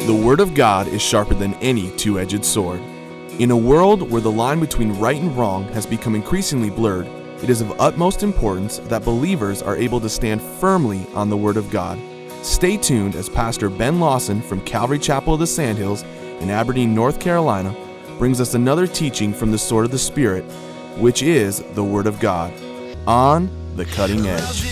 The Word of God is sharper than any two-edged sword. In a world where the line between right and wrong has become increasingly blurred, it is of utmost importance that believers are able to stand firmly on the Word of God. Stay tuned as Pastor Ben Lawson from Calvary Chapel of the Sandhills in Aberdeen, North Carolina, brings us another teaching from the sword of the Spirit, which is the Word of God, on the cutting edge.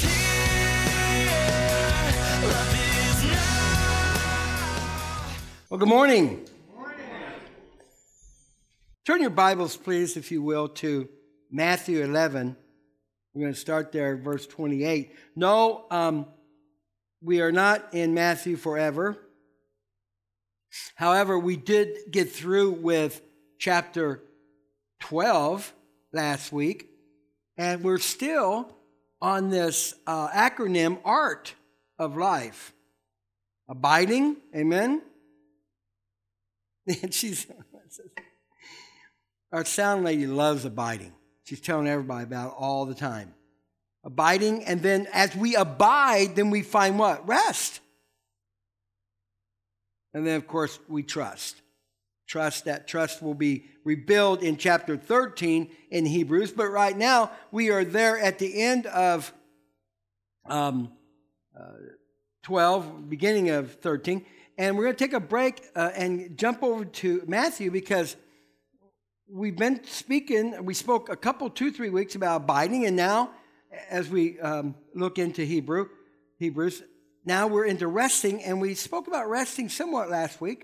Well, good morning. Good morning. Turn your Bibles, please, if you will, to Matthew 11. We're going to start there, verse 28. No, we are not in Matthew forever. However, we did get through with chapter 12 last week, and we're still on this acronym, ART of life. Abiding, amen? And our sound lady loves abiding. She's telling everybody about it all the time. Abiding, and then as we abide, then we find what? Rest. And then, of course, we trust. Trust will be rebuilt in chapter 13 in Hebrews. But right now, we are there at the end of 12, beginning of 13. And we're going to take a break and jump over to Matthew because we've been speaking. We spoke 2-3 weeks about abiding. And now, as we look into Hebrews, now we're into resting. And we spoke about resting somewhat last week.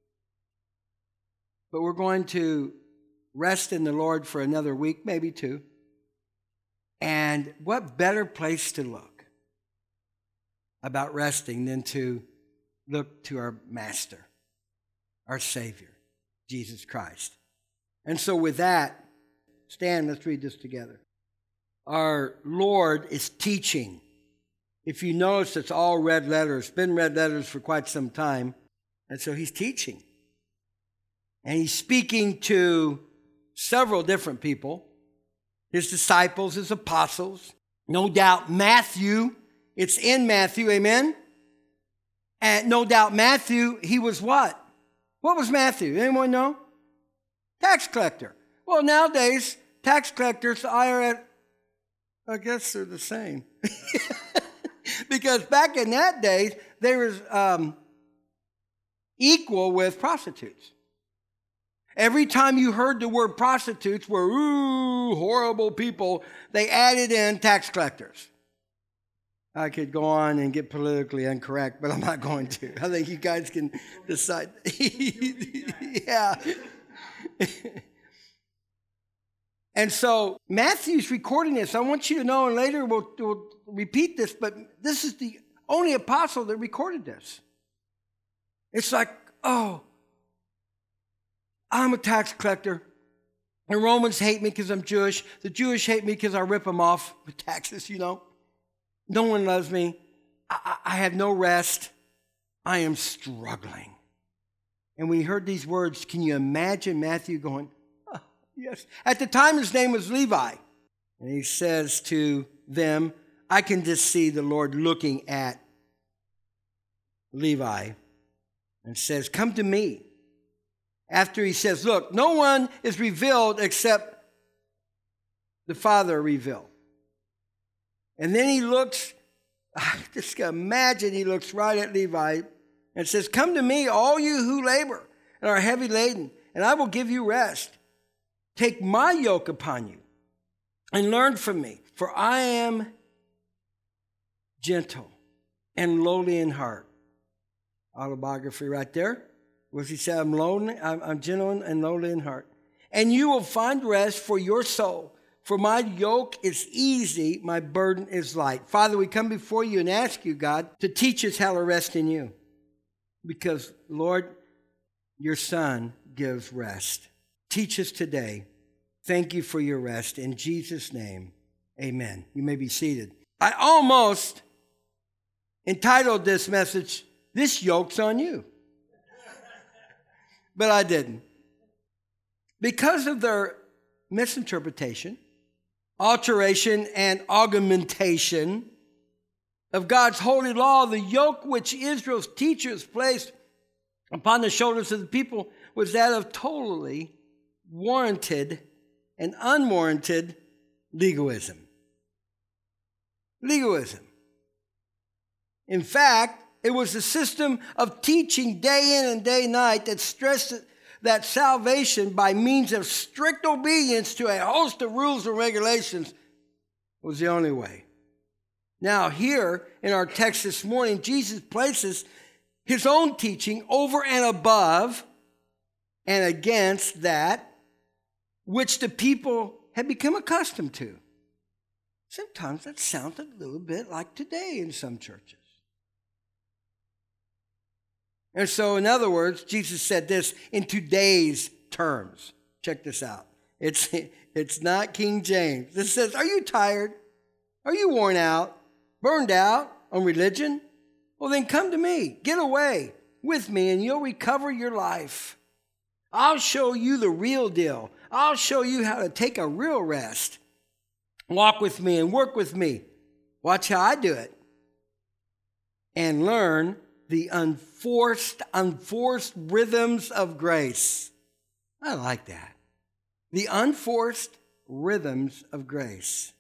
But we're going to rest in the Lord for another week, maybe two. And what better place to look about resting than to look to our Master, our Savior, Jesus Christ. And so with that, stand, let's read this together. Our Lord is teaching. If you notice, it's all red letters. It's been red letters for quite some time. And so he's teaching. And he's speaking to several different people, his disciples, his apostles. No doubt Matthew, it's in Matthew, amen? And no doubt Matthew, he was what? What was Matthew? Anyone know? Tax collector. Well, nowadays, tax collectors, the IRS, I guess they're the same. Because back in that day, they were equal with prostitutes. Every time you heard the word prostitutes were, ooh, horrible people, they added in tax collectors. I could go on and get politically incorrect, but I'm not going to. I think you guys can decide. Yeah. And so Matthew's recording this. I want you to know, and later we'll repeat this, but this is the only apostle that recorded this. It's like, oh, I'm a tax collector. The Romans hate me because I'm Jewish. The Jewish hate me because I rip them off with taxes, you know. No one loves me. I have no rest. I am struggling. And when he heard these words, can you imagine Matthew going, oh, yes. At the time, his name was Levi. And he says to them, I can just see the Lord looking at Levi and says, come to me. After he says, look, no one is revealed except the Father revealed. And then he looks, I just can imagine he looks right at Levi and says, come to me, all you who labor and are heavy laden, and I will give you rest. Take my yoke upon you and learn from me, for I am gentle and lowly in heart. Autobiography right there. Was he said, I'm gentle and lowly in heart. And you will find rest for your soul. For my yoke is easy, my burden is light. Father, we come before you and ask you, God, to teach us how to rest in you. Because, Lord, your Son gives rest. Teach us today. Thank you for your rest. In Jesus' name, amen. You may be seated. I almost entitled this message, This Yoke's on You. But I didn't. Because of their misinterpretation, alteration, and augmentation of God's holy law, the yoke which Israel's teachers placed upon the shoulders of the people was that of totally warranted and unwarranted legalism. Legalism. In fact, it was a system of teaching day in and day night that stressed that salvation by means of strict obedience to a host of rules and regulations was the only way. Now, here in our text this morning, Jesus places his own teaching over and above and against that which the people had become accustomed to. Sometimes that sounds a little bit like today in some churches. And so, in other words, Jesus said this in today's terms. Check this out. It's not King James. This says, are you tired? Are you worn out? Burned out on religion? Well, then come to me. Get away with me and you'll recover your life. I'll show you the real deal. I'll show you how to take a real rest. Walk with me and work with me. Watch how I do it. And learn the unforced rhythms of grace. I like that. The unforced rhythms of grace.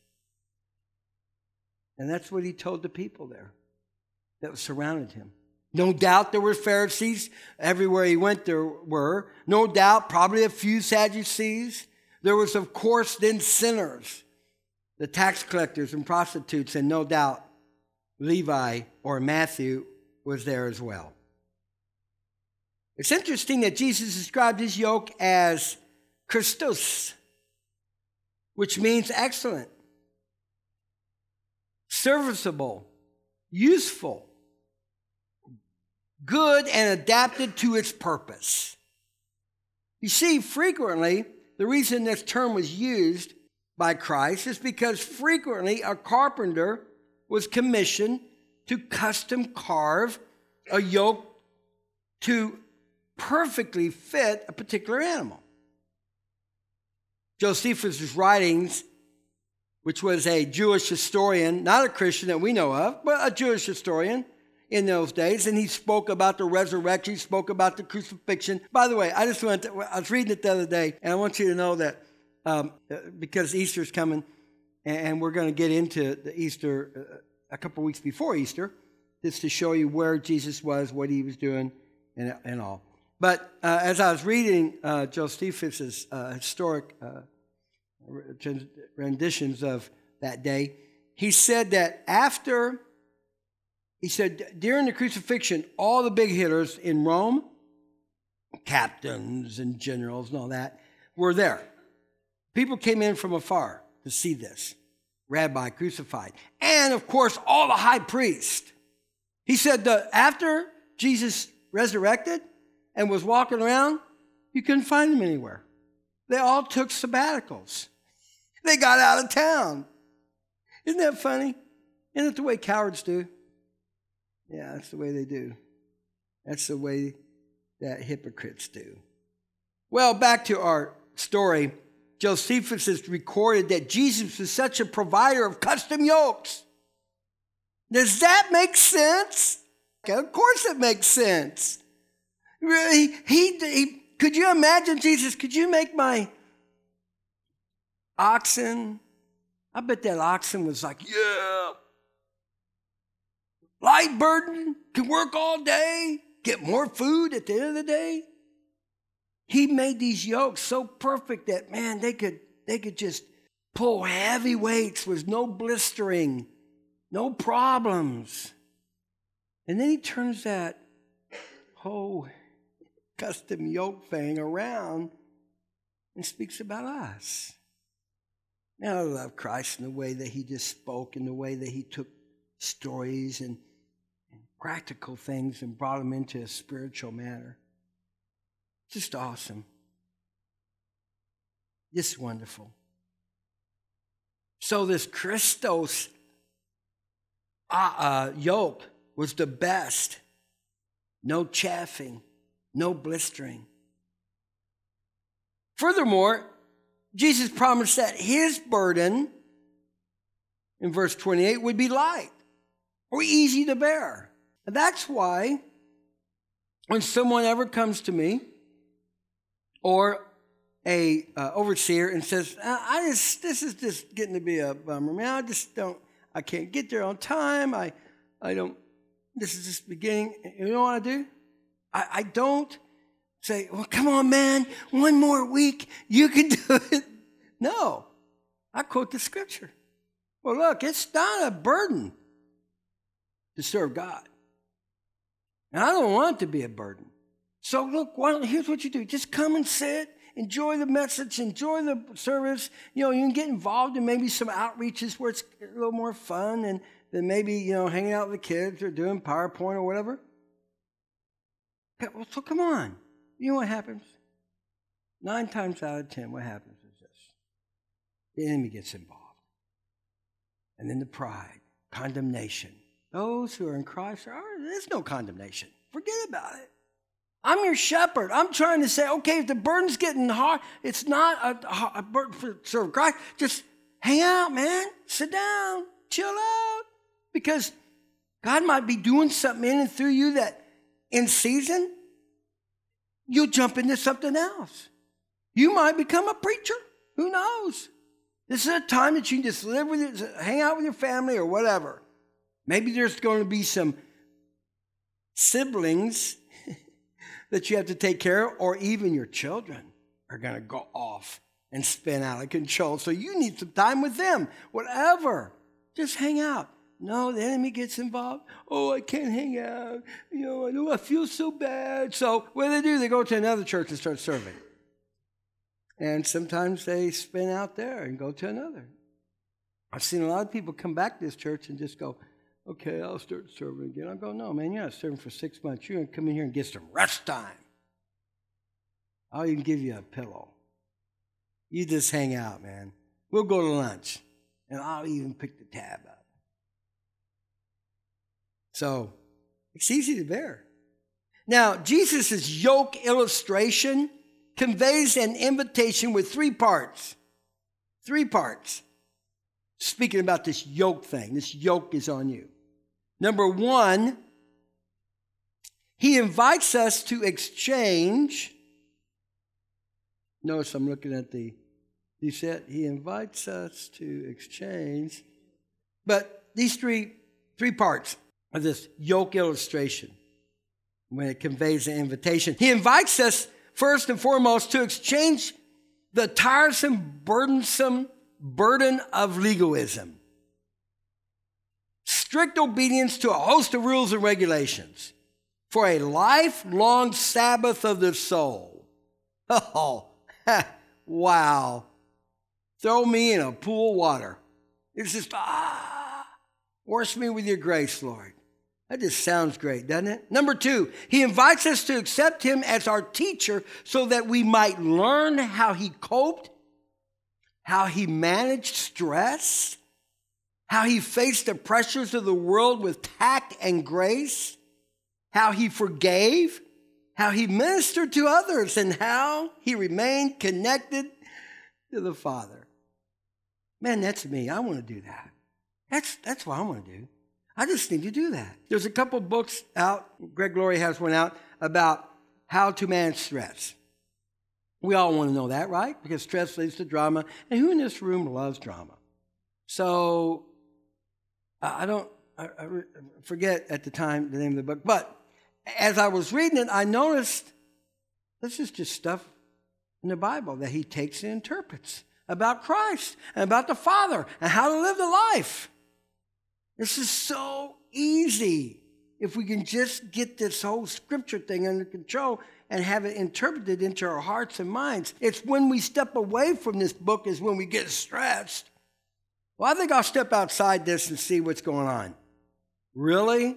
And that's what he told the people there that surrounded him. No doubt there were Pharisees. Everywhere he went there were. No doubt probably a few Sadducees. There was, of course, then sinners, the tax collectors and prostitutes, and no doubt Levi or Matthew was there as well. It's interesting that Jesus described his yoke as Christos, which means excellent, serviceable, useful, good, and adapted to its purpose. You see, frequently, the reason this term was used by Christ is because frequently a carpenter was commissioned to custom carve a yoke to perfectly fit a particular animal. Josephus' writings, which was a Jewish historian, not a Christian that we know of, but a Jewish historian in those days, and he spoke about the resurrection, he spoke about the crucifixion. By the way, I was reading it the other day, and I want you to know that because Easter's coming, and we're going to get into the Easter a couple weeks before Easter, just to show you where Jesus was, what he was doing, and all. But as I was reading Josephus' historic renditions of that day, he said that during the crucifixion, all the big hitters in Rome, captains and generals and all that, were there. People came in from afar to see this rabbi crucified. And, of course, all the high priests. He said that after Jesus resurrected and was walking around, you couldn't find him anywhere. They all took sabbaticals. They got out of town. Isn't that funny? Isn't it the way cowards do? Yeah, that's the way they do. That's the way that hypocrites do. Well, back to our story. Josephus has recorded that Jesus was such a provider of custom yokes. Does that make sense? Of course it makes sense. Could you imagine, Jesus, could you make my oxen? I bet that oxen was like, yeah. Light burden, can work all day, get more food at the end of the day. He made these yokes so perfect that, man, they could just pull heavy weights with no blistering, no problems. And then he turns that whole custom yoke thing around and speaks about us. Now, I love Christ in the way that he just spoke, in the way that he took stories and practical things and brought them into a spiritual manner. Just awesome. Just wonderful. So this Christos yoke was the best. No chafing, no blistering. Furthermore, Jesus promised that his burden, in verse 28, would be light or easy to bear. And that's why when someone ever comes to me or a overseer and says, this is just getting to be a bummer, man. I can't get there on time. This is just beginning. You know what I do? I don't say, well, come on, man, one more week, you can do it. No, I quote the scripture. Well, look, it's not a burden to serve God. And I don't want it to be a burden. So look, here's what you do. Just come and sit, enjoy the message, enjoy the service. You can get involved in maybe some outreaches where it's a little more fun than maybe, hanging out with the kids or doing PowerPoint or whatever. So come on. You know what happens? 9 times out of 10, what happens is this. The enemy gets involved. And then the pride, condemnation. Those who are in Christ, there's no condemnation. Forget about it. I'm your shepherd. I'm trying to say, okay, if the burden's getting hard, it's not a burden for serve Christ. Just hang out, man. Sit down. Chill out. Because God might be doing something in and through you that in season, you'll jump into something else. You might become a preacher. Who knows? This is a time that you can just hang out with your family or whatever. Maybe there's going to be some siblings that you have to take care of, or even your children are going to go off and spin out of control. So you need some time with them, whatever. Just hang out. No, the enemy gets involved. Oh, I can't hang out. I feel so bad. So what do? They go to another church and start serving. And sometimes they spin out there and go to another. I've seen a lot of people come back to this church and just go, okay, I'll start serving again. I go, no, man, you're not serving for 6 months. You're going to come in here and get some rest time. I'll even give you a pillow. You just hang out, man. We'll go to lunch, and I'll even pick the tab up. So it's easy to bear. Now, Jesus' yoke illustration conveys an invitation with 3 parts. 3 parts. Speaking about this yoke thing, this yoke is on you. Number 1, he invites us to exchange. Notice I'm looking at he said he invites us to exchange. But these three parts of this yoke illustration, when it conveys an invitation, he invites us first and foremost to exchange the tiresome, burdensome burden of legalism. Strict obedience to a host of rules and regulations for a lifelong Sabbath of the soul. Oh, wow. Throw me in a pool of water. It's just, wash me with your grace, Lord. That just sounds great, doesn't it? Number 2, he invites us to accept him as our teacher so that we might learn how he coped, how he managed stress, how he faced the pressures of the world with tact and grace, how he forgave, how he ministered to others, and how he remained connected to the Father. Man, that's me. I want to do that. That's what I want to do. I just need to do that. There's a couple books out. Greg Laurie has one out about how to manage stress. We all want to know that, right? Because stress leads to drama. And who in this room loves drama? So I forget at the time the name of the book. But as I was reading it, I noticed this is just stuff in the Bible that he takes and interprets about Christ and about the Father and how to live the life. This is so easy if we can just get this whole scripture thing under control and have it interpreted into our hearts and minds. It's when we step away from this book is when we get stressed. Well, I think I'll step outside this and see what's going on. Really?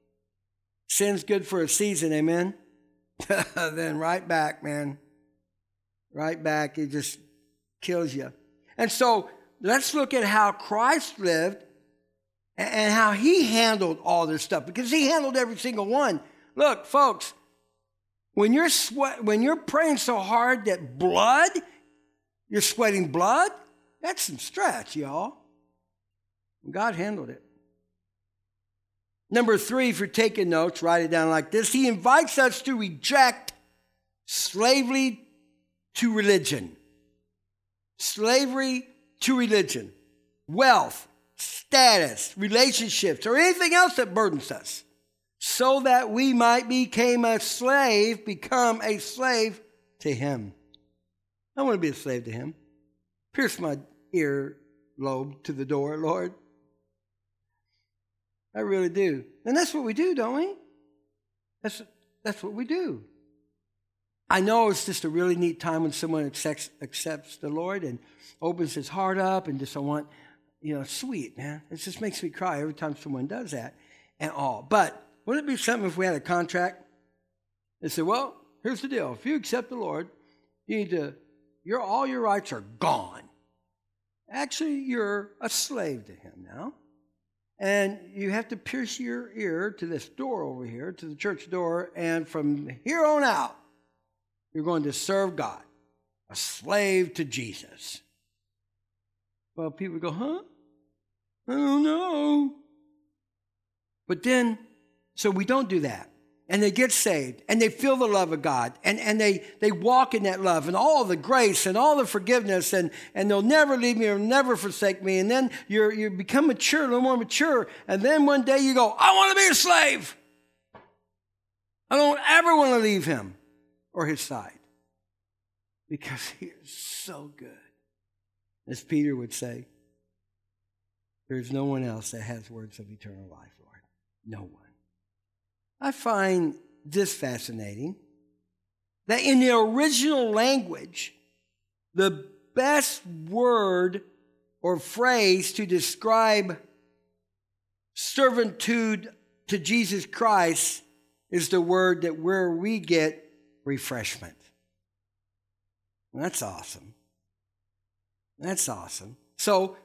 Sin's good for a season, amen? Then right back, man. Right back, it just kills you. And so let's look at how Christ lived and how he handled all this stuff, because he handled every single one. Look, folks, when you're praying so hard that you're sweating blood, that's some stress, y'all. God handled it. Number 3, if you're taking notes, write it down like this. He invites us to reject slavery to religion. Slavery to religion. Wealth, status, relationships, or anything else that burdens us, so that we might become a slave to him. I want to be a slave to him. Pierce my ear lobe to the door, Lord. I really do. And that's what we do, don't we? That's what we do. I know it's just a really neat time when someone accepts the Lord and opens his heart up and just want, sweet, man. It just makes me cry every time someone does that and all. But wouldn't it be something if we had a contract and said, well, here's the deal. If you accept the Lord, all your rights are gone. Actually, you're a slave to him now. And you have to pierce your ear to this door over here, to the church door, and from here on out, you're going to serve God, a slave to Jesus. Well, people go, huh? I don't know. But then, so we don't do that. And they get saved, and they feel the love of God, and they walk in that love, and all the grace, and all the forgiveness, and they'll never leave me or never forsake me. And then you become mature, a little more mature, and then one day you go, I want to be a slave. I don't ever want to leave him or his side, because he is so good. As Peter would say, there's no one else that has words of eternal life, Lord. No one. I find this fascinating, that in the original language, the best word or phrase to describe servitude to Jesus Christ is the word that where we get refreshment. That's awesome. That's awesome. So,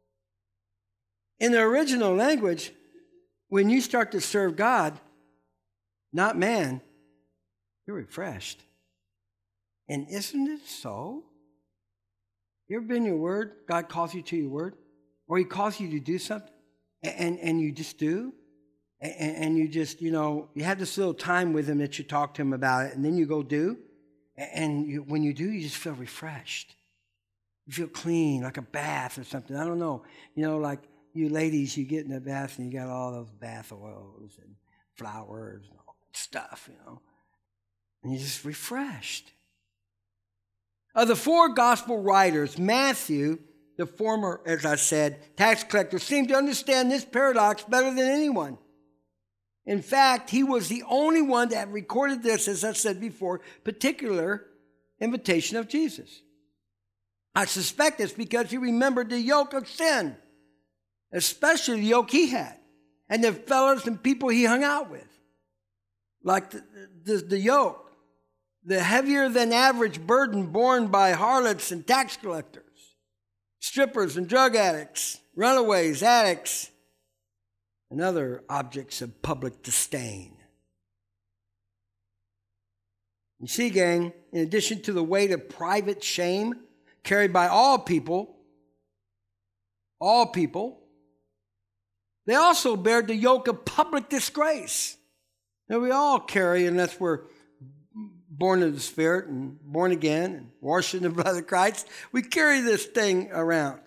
in the original language, when you start to serve God, not man, you're refreshed. And isn't it so? You ever been in your word? God calls you to your word? Or he calls you to do something, and you just do? And you just, you have this little time with him that you talk to him about it, and then you go do. And when you do, you just feel refreshed. You feel clean, like a bath or something. I don't know. Like you ladies, you get in the bath and you got all those bath oils and flowers and all that stuff, And you're just refreshed. Of the 4 gospel writers, Matthew, the former, as I said, tax collector, seemed to understand this paradox better than anyone. In fact, he was the only one that recorded this, as I said before, particular invitation of Jesus. I suspect it's because he remembered the yoke of sin, especially the yoke he had, and the fellows and people he hung out with. Like the yoke, the heavier than average burden borne by harlots and tax collectors, strippers and drug addicts, runaways, addicts, and other objects of public disdain. You see, gang, in addition to the weight of private shame carried by all people, they also bear the yoke of public disgrace. Now, we all carry, unless we're born of the Spirit and born again and washed in the blood of Christ, we carry this thing around.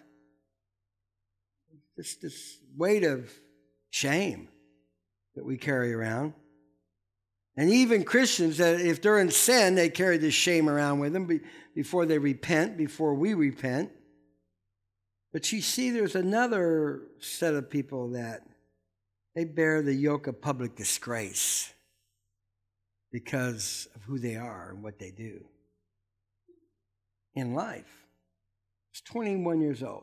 This weight of shame that we carry around. And even Christians, that if they're in sin, they carry this shame around with them before they repent, before we repent. But you see, there's another set of people that they bear the yoke of public disgrace because of who they are and what they do in life. I was 21 years old.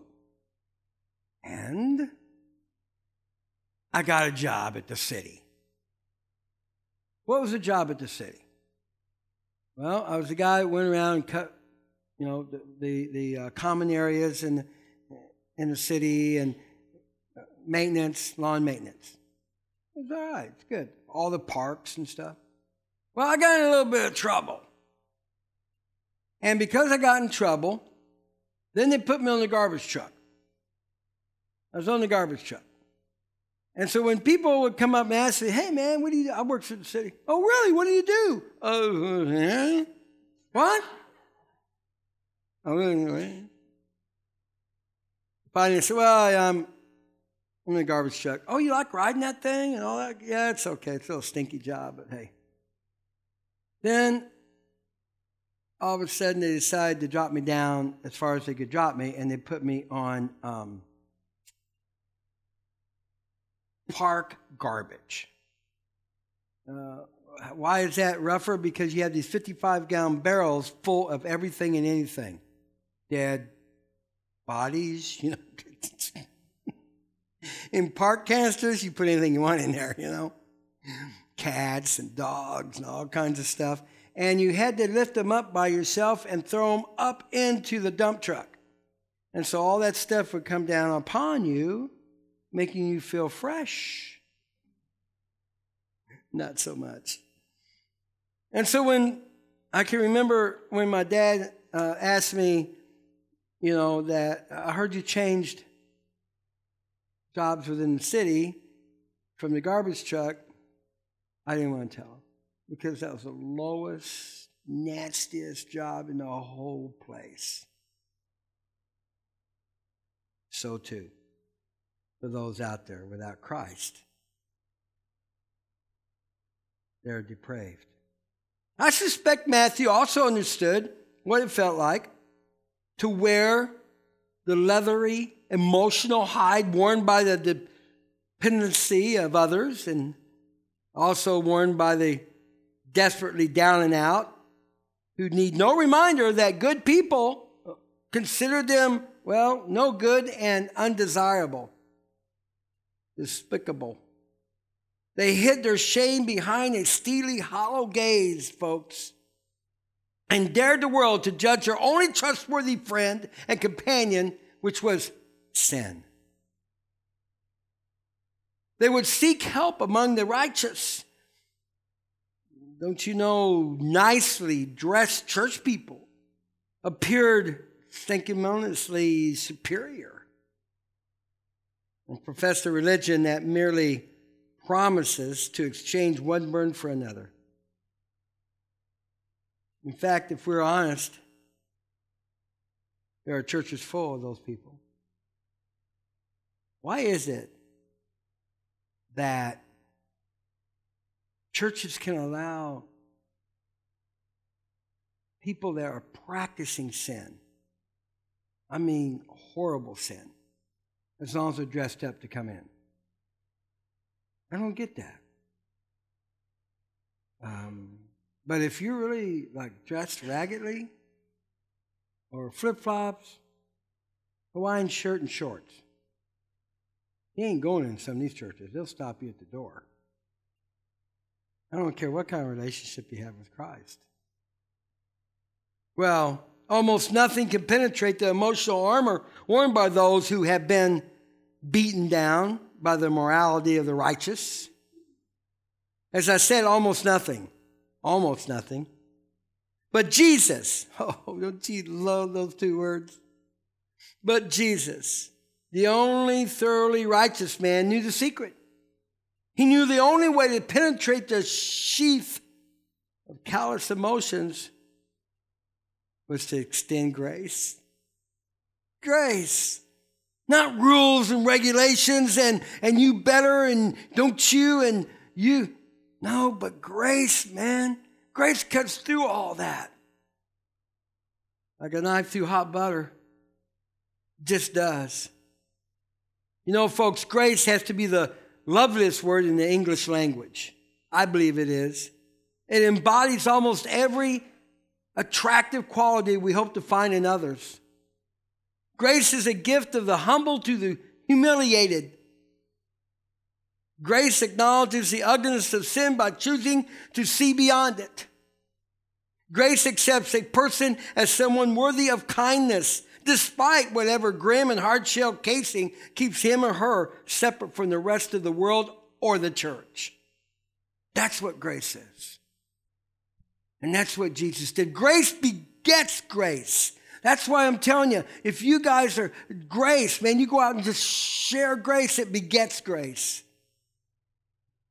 And I got a job at the city. What was the job at the city? Well, I was the guy that went around and cut, the common areas in the city and maintenance, lawn maintenance. It was all right. It's good. All the parks and stuff. Well, I got in a little bit of trouble. And because I got in trouble, then they put me on the garbage truck. I was on the garbage truck. And so when people would come up and ask me, hey, man, what do you do? I work for the city. Oh, really? What do you do? What? Oh, really? Finally, I said, well, I'm in the garbage truck. Oh, you like riding that thing and all that? Yeah, it's okay. It's a little stinky job, but hey. Then, all of a sudden, they decided to drop me down as far as they could drop me, and they put me on park garbage. Why is that rougher? Because you have these 55-gallon barrels full of everything and anything. Dead bodies, In park canisters, you put anything you want in there, Cats and dogs and all kinds of stuff. And you had to lift them up by yourself and throw them up into the dump truck. And so all that stuff would come down upon you, making you feel fresh. Not so much. And so when I can remember when my dad asked me, that I heard you changed jobs within the city from the garbage truck, I didn't want to tell him because that was the lowest, nastiest job in the whole place. So too, for those out there without Christ, they're depraved. I suspect Matthew also understood what it felt like to wear the leathery, emotional hide worn by the dependency of others and also worn by the desperately down and out who need no reminder that good people consider them, no good and undesirable, despicable. They hid their shame behind a steely, hollow gaze, folks, and dared the world to judge their only trustworthy friend and companion, which was sin. They would seek help among the righteous. Don't you know, nicely dressed church people appeared sanctimoniously superior and professed a religion that merely promises to exchange one burden for another. In fact, if we're honest, there are churches full of those people. Why is it that churches can allow people that are practicing sin, I mean horrible sin, as long as they're dressed up to come in? I don't get that. But if you're really dressed raggedly, or flip-flops, Hawaiian shirt and shorts, you ain't going in some of these churches. They'll stop you at the door. I don't care what kind of relationship you have with Christ. Well, almost nothing can penetrate the emotional armor worn by those who have been beaten down by the morality of the righteous. As I said, almost nothing. Almost nothing. But Jesus, don't you love those two words? But Jesus, the only thoroughly righteous man, knew the secret. He knew the only way to penetrate the sheath of callous emotions was to extend grace. Grace. Not rules and regulations and you better and don't you and you. No, but grace, man. Grace cuts through all that. Like a knife through hot butter. Just does. Folks, grace has to be the loveliest word in the English language. I believe it is. It embodies almost every attractive quality we hope to find in others. Grace is a gift of the humble to the humiliated. Grace acknowledges the ugliness of sin by choosing to see beyond it. Grace accepts a person as someone worthy of kindness, despite whatever grim and hard-shell casing keeps him or her separate from the rest of the world or the church. That's what grace is. And that's what Jesus did. Grace begets grace. That's why I'm telling you, if you guys are grace, man, you go out and just share grace, it begets grace.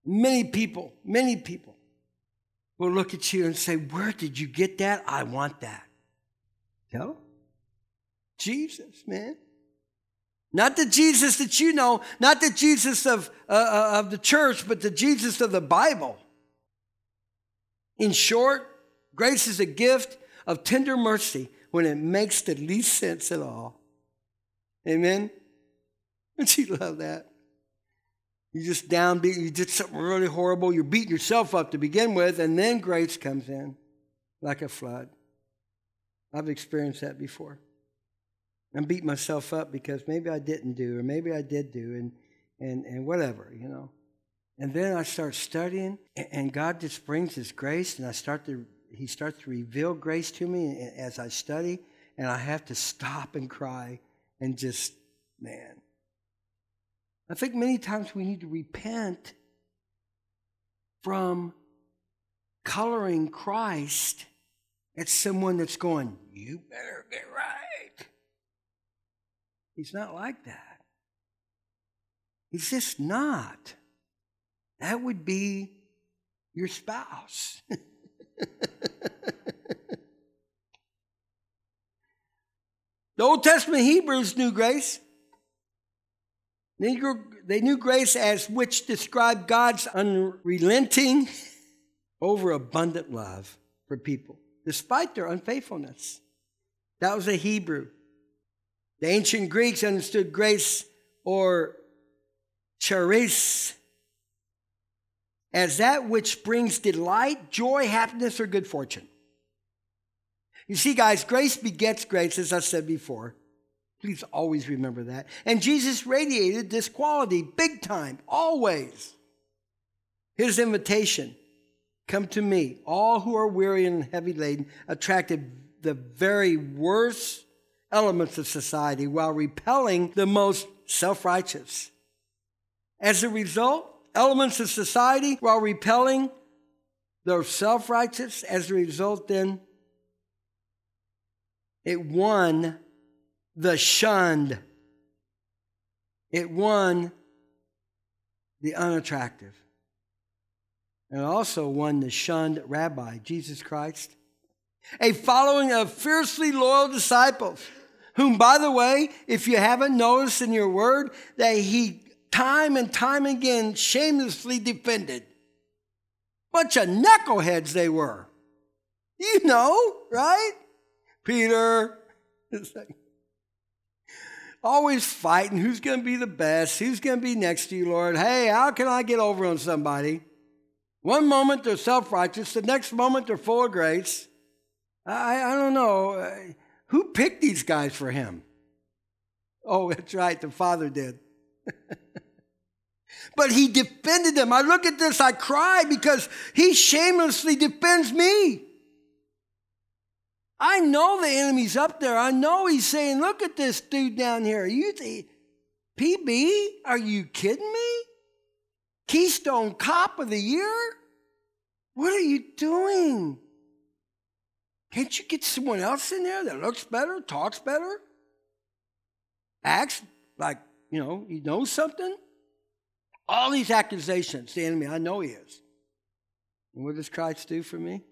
Many people will look at you and say, where did you get that? I want that. Tell them. Jesus, man. Not the Jesus that you know, not the Jesus of the church, but the Jesus of the Bible. In short, grace is a gift of tender mercy when it makes the least sense at all. Amen? Don't you love that? You just downbeat, you did something really horrible, you're beating yourself up to begin with, and then grace comes in like a flood. I've experienced that before. I'm beating myself up because maybe I didn't do, or maybe I did do, and whatever, you know. And then I start studying, and God just brings His grace, and He starts to reveal grace to me as I study, and I have to stop and cry and just, man. I think many times we need to repent from coloring Christ as someone that's going, you better get right. He's not like that. He's just not. That would be your spouse. The Old Testament Hebrews knew grace. They knew grace as which described God's unrelenting, overabundant love for people, despite their unfaithfulness. That was a Hebrew. The ancient Greeks understood grace, or charis, as that which brings delight, joy, happiness, or good fortune. You see, guys, grace begets grace, as I said before. Please always remember that. And Jesus radiated this quality big time, always. His invitation, come to me, all who are weary and heavy laden, attracted the very worst elements of society while repelling the most self-righteous. As a result, elements of society while repelling the self-righteous, as a result then, it won the shunned. It won the unattractive. And it also won the shunned rabbi, Jesus Christ. A following of fiercely loyal disciples, whom, by the way, if you haven't noticed in your word, that he time and time again shamelessly defended. Bunch of knuckleheads they were. You know, right? Peter. Always fighting. Who's going to be the best? Who's going to be next to you, Lord? Hey, how can I get over on somebody? One moment they're self-righteous. The next moment they're full of grace. I don't know. Who picked these guys for him? Oh, that's right. The Father did. But he defended them. I look at this, I cry because he shamelessly defends me. I know the enemy's up there. I know he's saying, look at this dude down here. PB, are you kidding me? Keystone Cop of the Year? What are you doing? Can't you get someone else in there that looks better, talks better, acts like, he knows something? All these accusations, the enemy, I know he is. And what does Christ do for me?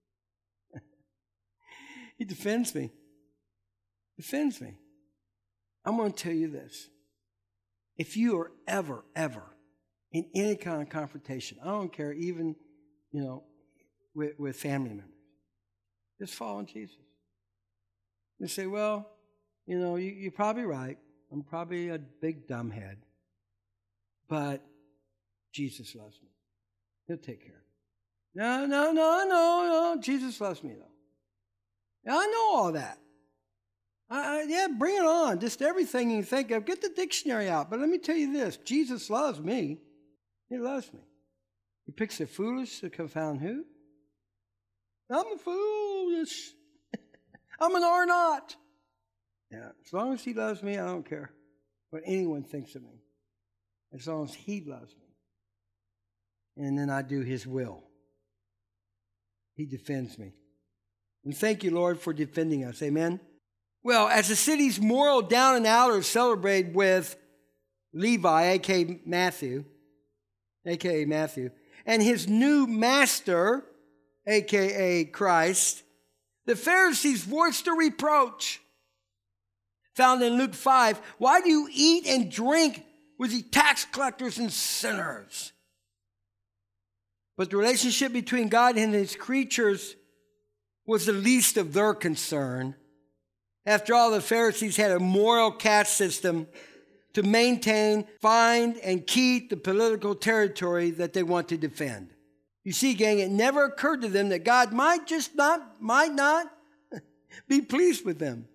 He defends me. Defends me. I'm going to tell you this. If you are ever in any kind of confrontation, I don't care, even, with family members, just follow Jesus. You say, well, you're probably right. I'm probably a big dumbhead. But Jesus loves me. He'll take care of me. No. Jesus loves me, though. I know all that. Yeah, bring it on. Just everything you think of. Get the dictionary out. But let me tell you this. Jesus loves me. He loves me. He picks the foolish to confound who? I'm a foolish. I'm an or not. Yeah, as long as he loves me, I don't care what anyone thinks of me. As long as he loves me. And then I do his will. He defends me. And thank you, Lord, for defending us. Amen? Well, as the city's moral down and outers celebrated with Levi, a.k.a. Matthew, a.k.a. Matthew, and his new master, a.k.a. Christ, the Pharisees voiced a reproach. Found in Luke 5, why do you eat and drink with the tax collectors and sinners? But the relationship between God and his creatures was the least of their concern. After all, the Pharisees had a moral caste system to maintain, find, and keep the political territory that they want to defend. You see, gang, it never occurred to them that God might not be pleased with them.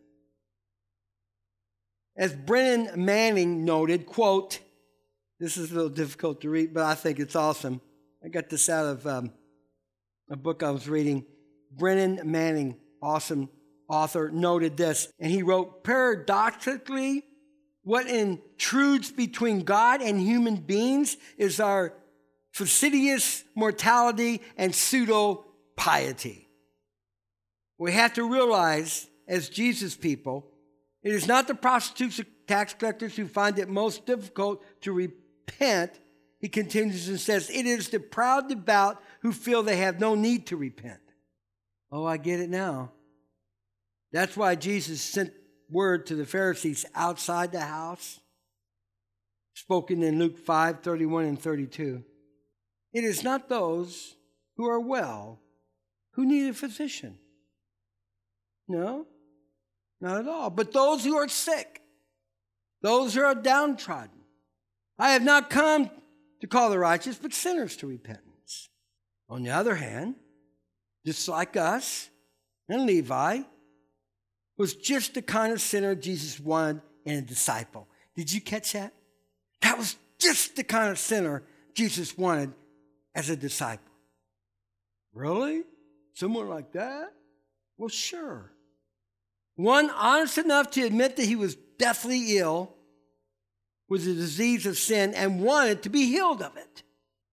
As Brennan Manning noted, quote, this is a little difficult to read, but I think it's awesome. I got this out of a book I was reading. Brennan Manning, awesome author, noted this, and he wrote, paradoxically, what intrudes between God and human beings is our fastidious mortality and pseudo-piety. We have to realize, as Jesus people, it is not the prostitutes and tax collectors who find it most difficult to repent. He continues and says, it is the proud devout who feel they have no need to repent. Oh, I get it now. That's why Jesus sent word to the Pharisees outside the house, spoken in Luke 5, 31 and 32. It is not those who are well who need a physician. No, not at all. But those who are sick, those who are downtrodden. I have not come to call the righteous, but sinners to repentance. On the other hand, just like us and Levi, was just the kind of sinner Jesus wanted in a disciple. Did you catch that? That was just the kind of sinner Jesus wanted as a disciple. Really? Someone like that? Well, sure. One honest enough to admit that he was deathly ill with the disease of sin and wanted to be healed of it.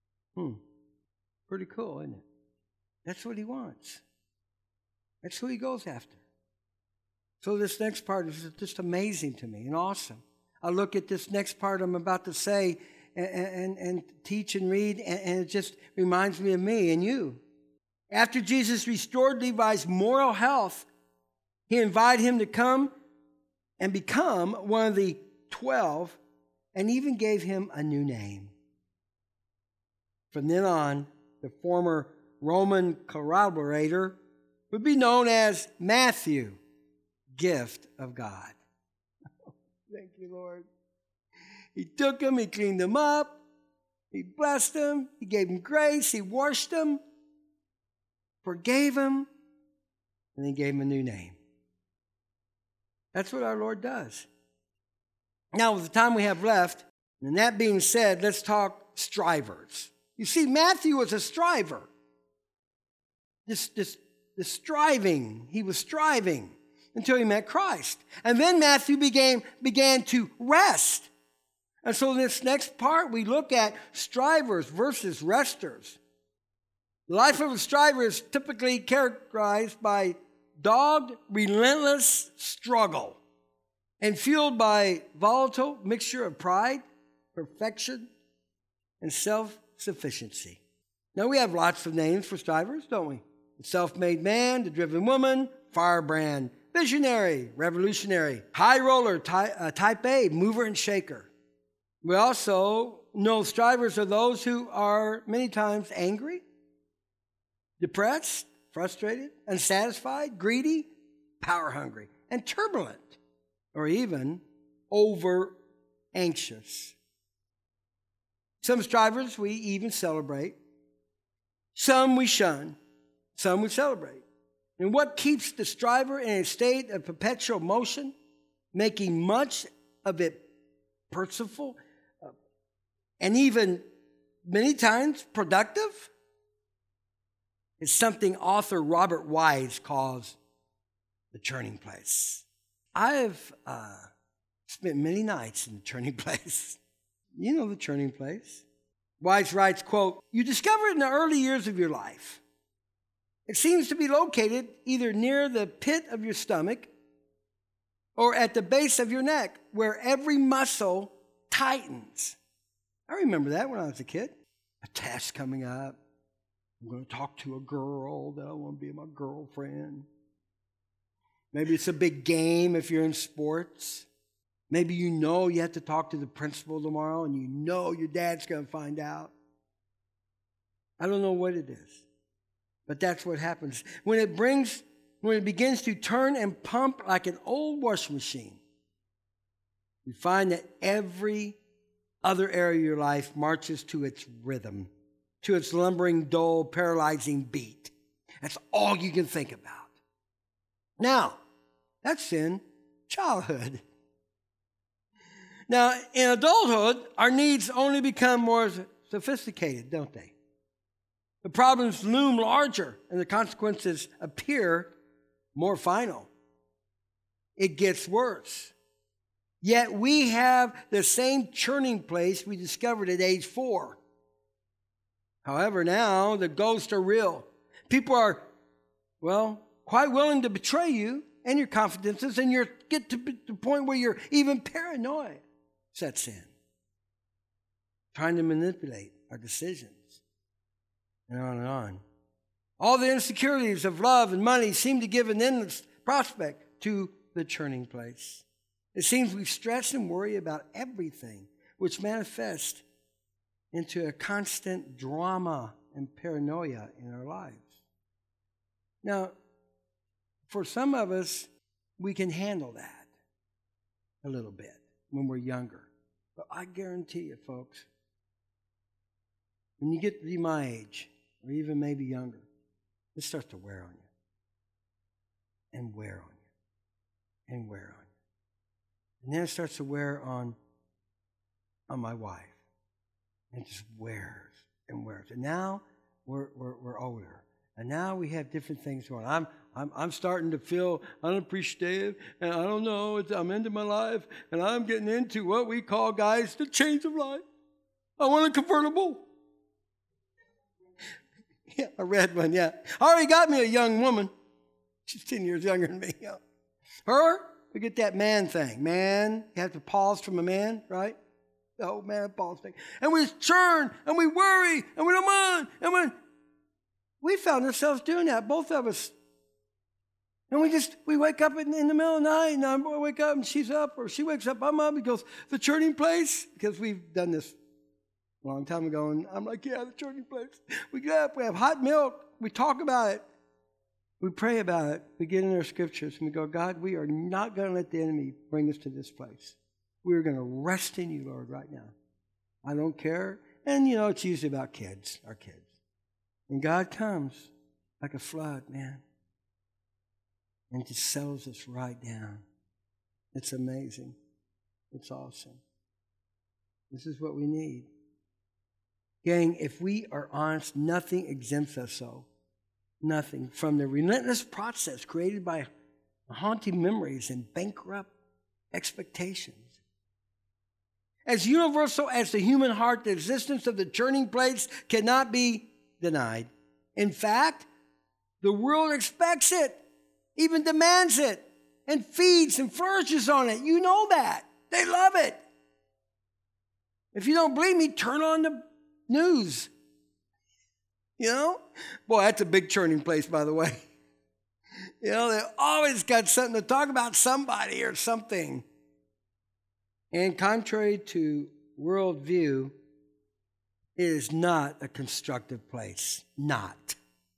Pretty cool, isn't it? That's what he wants. That's who he goes after. So this next part is just amazing to me and awesome. I look at this next part I'm about to say and teach and read, and it just reminds me of me and you. After Jesus restored Levi's moral health, he invited him to come and become one of the 12 and even gave him a new name. From then on, the former Roman collaborator would be known as Matthew, gift of God. Thank you, Lord. He took him, he cleaned him up, he blessed him, he gave him grace, he washed him, forgave him, and he gave him a new name. That's what our Lord does. Now, with the time we have left, and that being said, let's talk strivers. You see, Matthew was a striver. This striving, he was striving until he met Christ. And then Matthew began to rest. And so this next part, we look at strivers versus resters. The life of a striver is typically characterized by dogged, relentless struggle and fueled by volatile mixture of pride, perfection, and self-sufficiency. Now, we have lots of names for strivers, don't we? The self-made man, the driven woman, firebrand, visionary, revolutionary, high roller, type A, mover and shaker. We also know strivers are those who are many times angry, depressed, frustrated, unsatisfied, greedy, power hungry, and turbulent, or even over anxious. Some strivers we even celebrate. Some we shun. Some we celebrate. And what keeps the striver in a state of perpetual motion, making much of it purposeful, and even many times productive, is something author Robert Wise calls the turning place. I've spent many nights in the turning place. You know the turning place. Wise writes, quote, "You discover it in the early years of your life. It seems to be located either near the pit of your stomach or at the base of your neck, where every muscle tightens." I remember that when I was a kid. a test coming up. I'm going to talk to a girl that I want to be my girlfriend. Maybe it's a big game if you're in sports. Maybe you know you have to talk to the principal tomorrow and you know your dad's going to find out. I don't know what it is, but that's what happens. When it begins to turn and pump like an old washing machine, you find that every other area of your life marches to its rhythm, to its lumbering, dull, paralyzing beat. That's all you can think about. Now, that's in childhood. Now, in adulthood, our needs only become more sophisticated, don't they? The problems loom larger and the consequences appear more final. It gets worse. Yet we have the same churning place we discovered at age 4. However, now the ghosts are real. People are, quite willing to betray you and your confidences, and you get to the point where you're even paranoid sets in, trying to manipulate our decisions. And on and on. All the insecurities of love and money seem to give an endless prospect to the churning place. It seems we stress and worry about everything, which manifests into a constant drama and paranoia in our lives. Now, for some of us, we can handle that a little bit when we're younger. But I guarantee you, folks, when you get to be my age, or even maybe younger, it starts to wear on you, and wear on you, and wear on you. And then it starts to wear on my wife. And it just wears and wears. And now we're older. And now we have different things going on. I'm starting to feel unappreciative, and I don't know, I'm into my life, and I'm getting into what we call, guys, the change of life. I want a convertible. Yeah, a red one, yeah. I already got me a young woman. She's 10 years younger than me. Yeah. Her, we get that man thing. Man, you have to pause from a man, right? The old man pause thing. And we churn, and we worry, and we don't mind. And we found ourselves doing that, both of us. And we wake up in the middle of the night, and I wake up, and she's up, or she wakes up, I'm up. He goes, the churning place? Because we've done this a long time ago, and I'm like, yeah, the churning place. We get up, we have hot milk, we talk about it, we pray about it, we get in our scriptures, and we go, God, we are not going to let the enemy bring us to this place. We're going to rest in you, Lord, right now. I don't care. And, it's usually about kids, our kids. And God comes like a flood, man, and just settles us right down. It's amazing. It's awesome. This is what we need. Gang, if we are honest, nothing exempts us so. Nothing. From the relentless process created by haunting memories and bankrupt expectations. As universal as the human heart, the existence of the churning place cannot be denied. In fact, the world expects it, even demands it, and feeds and flourishes on it. You know that. They love it. If you don't believe me, turn on the news. Boy, that's a big churning place, by the way. They always got something to talk about, somebody or something. And contrary to worldview, it is not a constructive place. Not.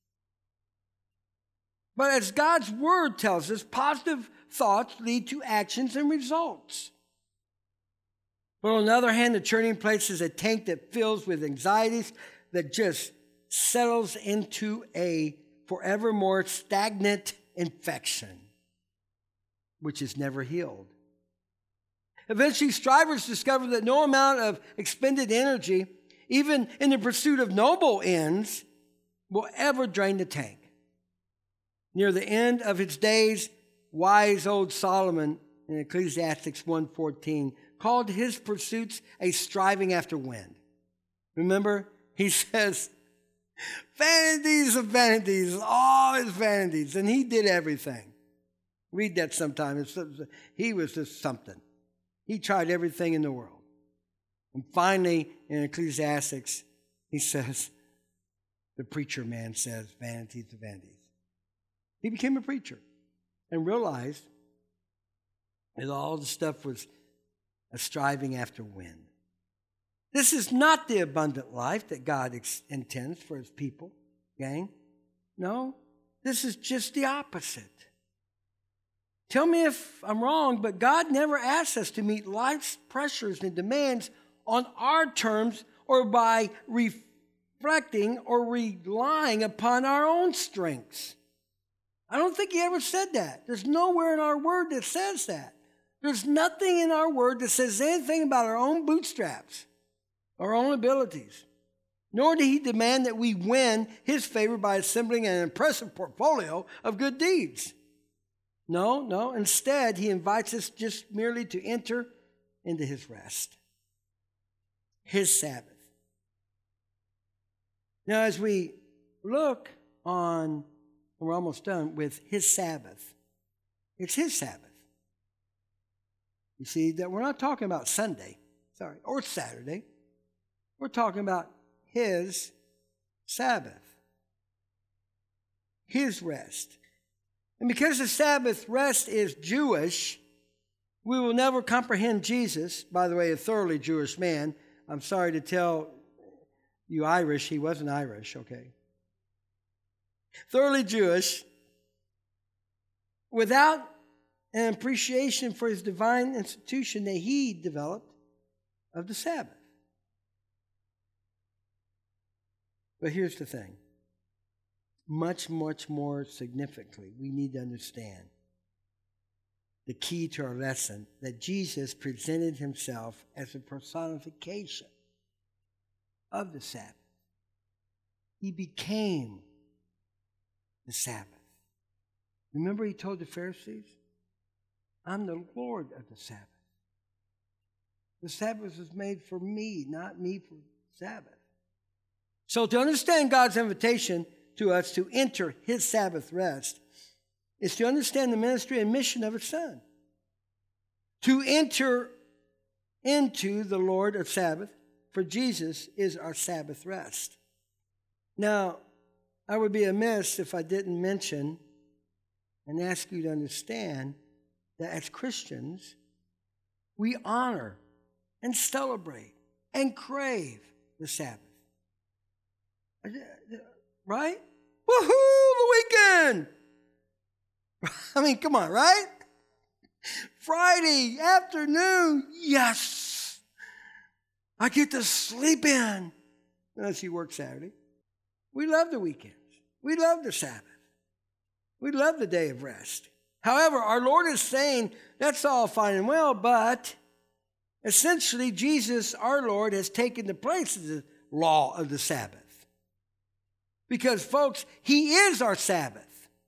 But as God's word tells us, positive thoughts lead to actions and results. But on the other hand, the churning place is a tank that fills with anxieties that just settles into a forevermore stagnant infection, which is never healed. Eventually, strivers discover that no amount of expended energy, even in the pursuit of noble ends, will ever drain the tank. Near the end of its days, wise old Solomon in Ecclesiastes 1:14 called his pursuits a striving after wind. Remember, he says, vanities of vanities, all his vanities, and he did everything. Read that sometime. He was just something. He tried everything in the world. And finally, in Ecclesiastes, He says, the preacher man says, vanities of vanities. He became a preacher and realized that all the stuff was a striving after wind. This is not the abundant life that God intends for his people, gang. No, this is just the opposite. Tell me if I'm wrong, but God never asks us to meet life's pressures and demands on our terms or by reflecting or relying upon our own strengths. I don't think he ever said that. There's nowhere in our word that says that. There's nothing in our word that says anything about our own bootstraps, our own abilities. Nor did he demand that we win his favor by assembling an impressive portfolio of good deeds. No. Instead, he invites us just merely to enter into his rest, his Sabbath. Now, as we look on, we're almost done with his Sabbath. It's his Sabbath. You see, that we're not talking about Sunday, or Saturday. We're talking about his Sabbath, his rest. And because the Sabbath rest is Jewish, we will never comprehend Jesus, by the way, a thoroughly Jewish man. I'm sorry to tell you Irish, he wasn't Irish, okay? Thoroughly Jewish, without an appreciation for his divine institution that he developed of the Sabbath. But here's the thing. Much, much more significantly, we need to understand the key to our lesson, that Jesus presented himself as a personification of the Sabbath. He became the Sabbath. Remember he told the Pharisees, I'm the Lord of the Sabbath. The Sabbath was made for me, not me for Sabbath. So to understand God's invitation to us to enter his Sabbath rest is to understand the ministry and mission of his Son. To enter into the Lord of Sabbath, for Jesus is our Sabbath rest. Now, I would be amiss if I didn't mention and ask you to understand that as Christians, we honor and celebrate and crave the Sabbath. Right? Woohoo, the weekend! I mean, come on, right? Friday afternoon, yes! I get to sleep in. Unless you work Saturday. We love the weekends. We love the Sabbath. We love the day of rest. However, our Lord is saying that's all fine and well, but essentially Jesus, our Lord, has taken the place of the law of the Sabbath. Because, folks, he is our Sabbath.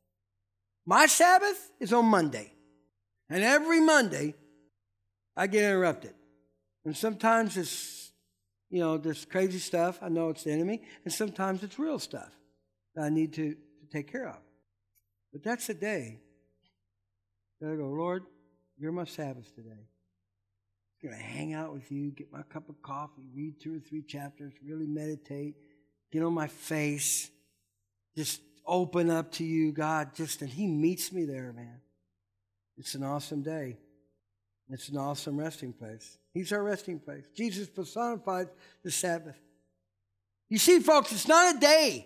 My Sabbath is on Monday. And every Monday, I get interrupted. And sometimes it's, this crazy stuff. I know it's the enemy. And sometimes it's real stuff that I need to take care of. But that's the day that I go, Lord, you're my Sabbath today. I'm going to hang out with you, get my cup of coffee, read 2 or 3 chapters, really meditate, get on my face, just open up to you, God, and he meets me there, man. It's an awesome day. It's an awesome resting place. He's our resting place. Jesus personified the Sabbath. You see, folks, it's not a day.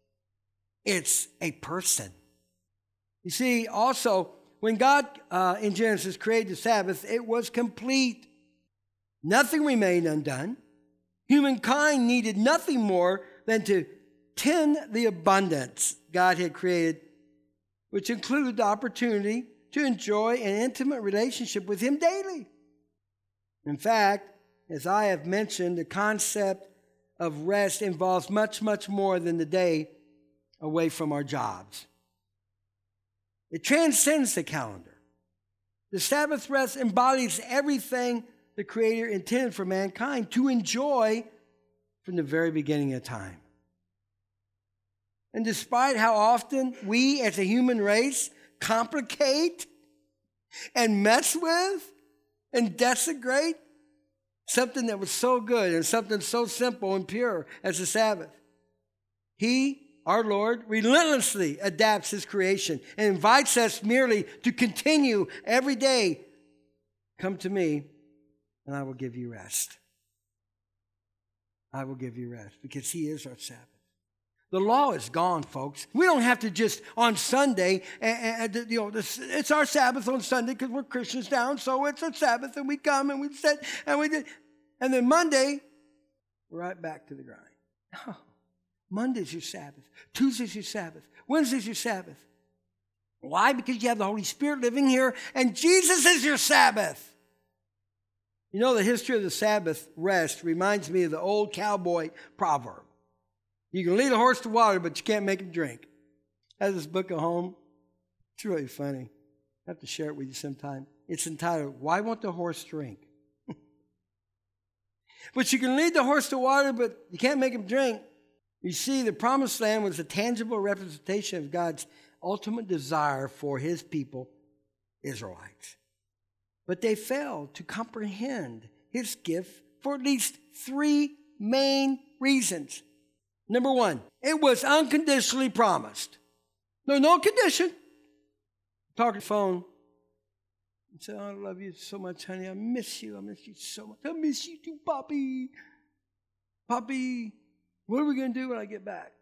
It's a person. You see, also, when God in Genesis created the Sabbath, it was complete. Nothing remained undone. Humankind needed nothing more than to tend the abundance God had created, which included the opportunity to enjoy an intimate relationship with him daily. In fact, as I have mentioned, the concept of rest involves much, much more than the day away from our jobs. It transcends the calendar. The Sabbath rest embodies everything the Creator intended for mankind to enjoy from the very beginning of time. And despite how often we as a human race complicate and mess with and desecrate something that was so good and something so simple and pure as the Sabbath. He, our Lord, relentlessly adapts his creation and invites us merely to continue every day. Come to me, and I will give you rest. I will give you rest because he is our Sabbath. The law is gone, folks. We don't have to just on Sunday, it's our Sabbath on Sunday because we're Christians now, so it's our Sabbath, and we come and we sit and we did, and then Monday, we're right back to the grind. No, Monday's your Sabbath. Tuesday's your Sabbath. Wednesday's your Sabbath. Why? Because you have the Holy Spirit living here, and Jesus is your Sabbath. You know, the history of the Sabbath rest reminds me of the old cowboy proverb. You can lead a horse to water, but you can't make him drink. I have this book at home. It's really funny. I have to share it with you sometime. It's entitled, Why Won't the Horse Drink? But you can lead the horse to water, but you can't make him drink. You see, the Promised Land was a tangible representation of God's ultimate desire for his people, Israelites. But they failed to comprehend his gift for at least three main reasons. Number one, it was unconditionally promised. No condition. Talk on the phone. And say, I love you so much, honey. I miss you. I miss you so much. I miss you too, Poppy. Poppy, what are we going to do when I get back?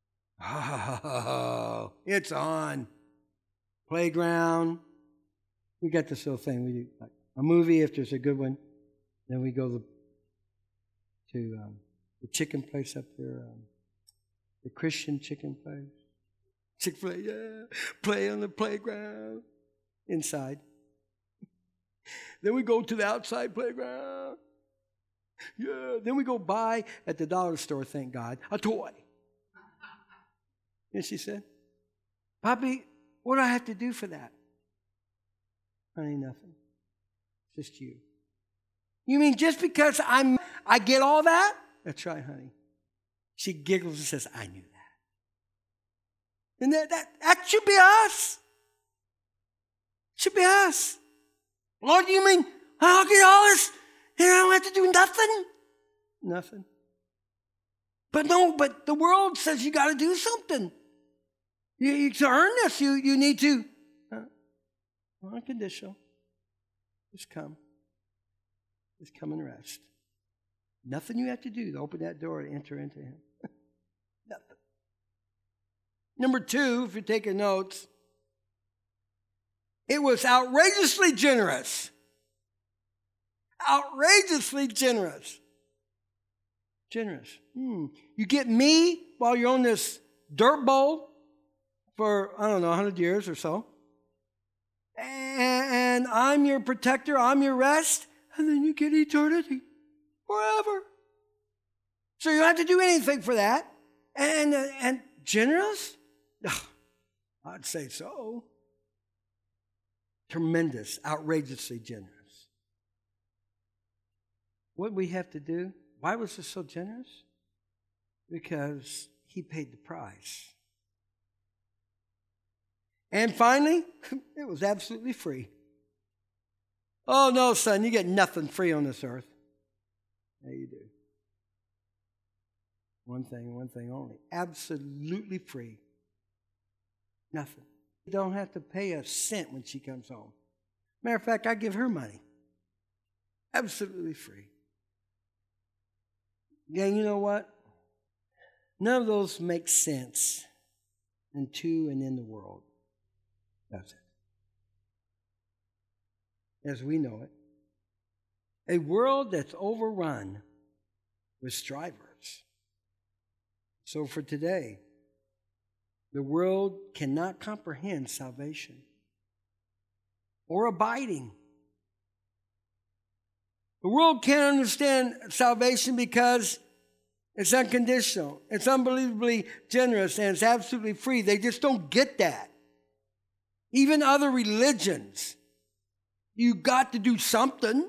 Oh, it's on. Playground. We got this little thing. We do like a movie if there's a good one. Then we go to the chicken place up there, the Christian chicken place. Chick-fil-A, yeah. Play on the playground. Inside. Then we go to the outside playground. Yeah. Then we go buy at the dollar store, thank God, a toy. And she said, Poppy, what do I have to do for that? Honey, nothing. Just you. You mean just because I get all that? That's right, honey. She giggles and says, I knew that. And that should be us. Should be us. Lord, you mean I'll get all this and I don't have to do nothing? Nothing. But the world says you got to do something. To earn this, you need to. Unconditional. Just come. Just come and rest. Nothing you have to do to open that door and enter into him. Nothing. Number two, if you're taking notes, it was outrageously generous. Outrageously generous. Generous. You get me while you're on this dirt bowl for, 100 years or so. And I'm your protector, I'm your rest, and then you get eternity forever. So you don't have to do anything for that. And generous? I'd say so. Tremendous, outrageously generous. What we have to do, why was this so generous? Because he paid the price. And finally, it was absolutely free. Oh, no, son, you get nothing free on this earth. Yeah, you do. One thing only. Absolutely free. Nothing. You don't have to pay a cent when she comes home. Matter of fact, I give her money. Absolutely free. Gang, you know what? None of those make sense unto and in the world. That's it. As we know it. A world that's overrun with strivers. So for today, the world cannot comprehend salvation or abiding. The world can't understand salvation because it's unconditional. It's unbelievably generous and it's absolutely free. They just don't get that. Even other religions, you got to do something. I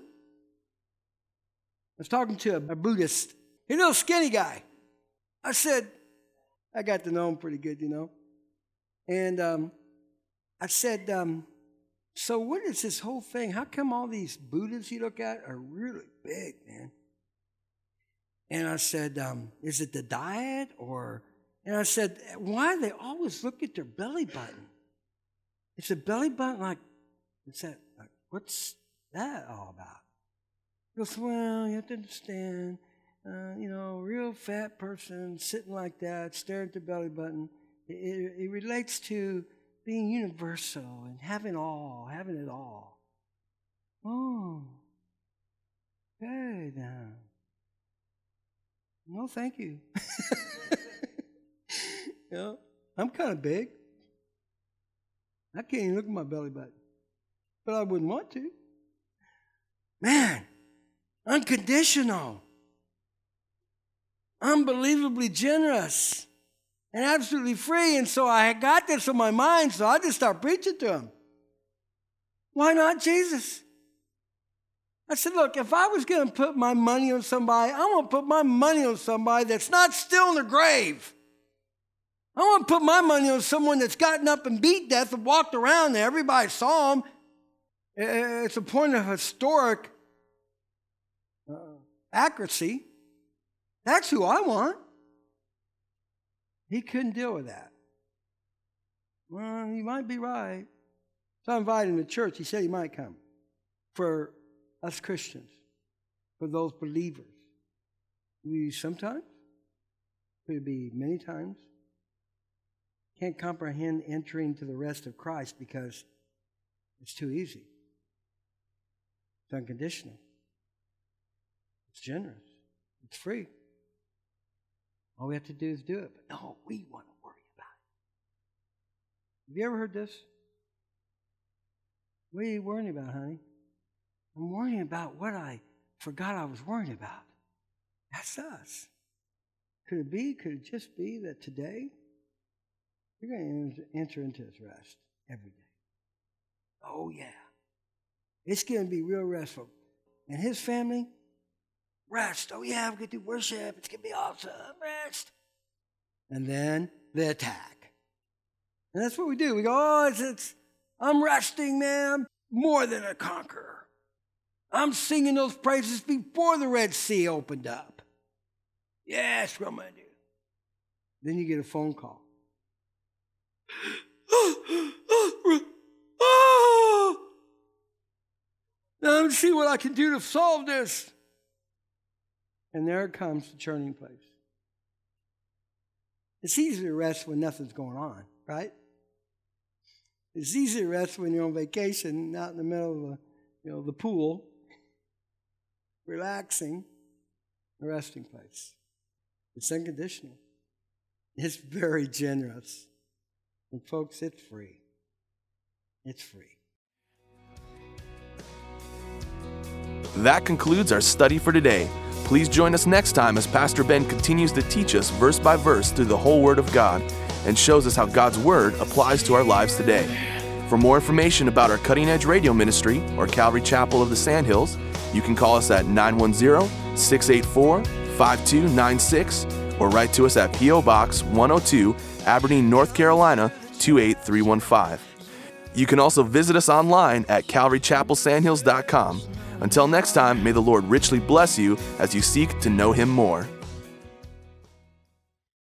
was talking to a Buddhist, a little skinny guy. I said, I got to know him pretty good, you know. And I said, So what is this whole thing? How come all these Buddhas you look at are really big, man? And I said, is it the diet or... And I said, why do they always look at their belly button? It's a belly button like, what's that all about? He goes, well, you have to understand, a real fat person sitting like that, staring at their belly button, it relates to being universal and having it all. Oh, okay, now. No, thank you. I'm kind of big. I can't even look at my belly button. But I wouldn't want to. Man, unconditional. Unbelievably generous. And absolutely free. And so I got this on my mind, so I just started preaching to him. Why not Jesus? I said, look, if I was going to put my money on somebody, I want to put my money on somebody that's not still in the grave. I want to put my money on someone that's gotten up and beat death and walked around there. Everybody saw him. It's a point of historic accuracy. That's who I want. He couldn't deal with that. Well, you might be right. So I invited him to church. He said he might come. For us Christians, for those believers. We sometimes, could it be many times, can't comprehend entering to the rest of Christ because it's too easy. It's unconditional. It's generous. It's free. All we have to do is do it. But no, we want to worry about it. Have you ever heard this? What are you worrying about, honey? I'm worrying about what I forgot I was worrying about. That's us. Could it just be that today you're going to enter into His rest every day? Oh, yeah. It's going to be real restful. And His family, rest. Oh, yeah, we're going to do worship. It's going to be awesome. Rest. And then the attack. And that's what we do. We go, oh, I'm resting, man. More than a conqueror. I'm singing those praises before the Red Sea opened up. Yeah, that's what I'm going to do. Then you get a phone call. Now let me see what I can do to solve this. And there it comes, the churning place. It's easy to rest when nothing's going on, right? It's easy to rest when you're on vacation, out in the middle of the pool, relaxing, a resting place. It's unconditional. It's very generous. And folks, it's free. It's free. That concludes our study for today. Please join us next time as Pastor Ben continues to teach us verse by verse through the whole Word of God and shows us how God's Word applies to our lives today. For more information about our Cutting Edge Radio Ministry or Calvary Chapel of the Sandhills, you can call us at 910-684-5296 or write to us at P.O. Box 102, Aberdeen, North Carolina, 28315. You can also visit us online at calvarychapelsandhills.com. Until next time, may the Lord richly bless you as you seek to know Him more.